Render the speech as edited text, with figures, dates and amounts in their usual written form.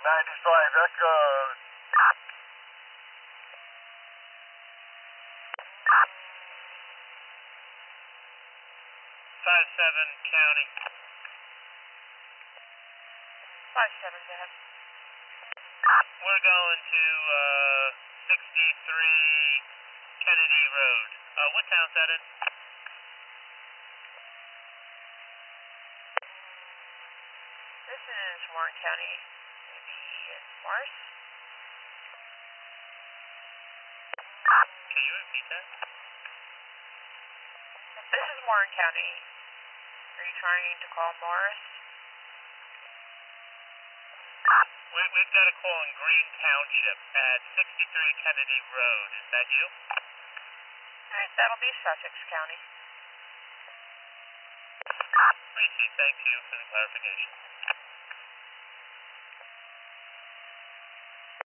95 Echo. 57 County. 57, go ahead. We're going to 63 Kennedy Road. What town's that in? This is Warren County. Maybe Morris? Can you repeat that? This is Warren County. Are you trying to call Morris? We've got a call in Green Township at 63 Kennedy Road. Is that you? Alright, that'll be Sussex County. Receipt, thank you for the clarification.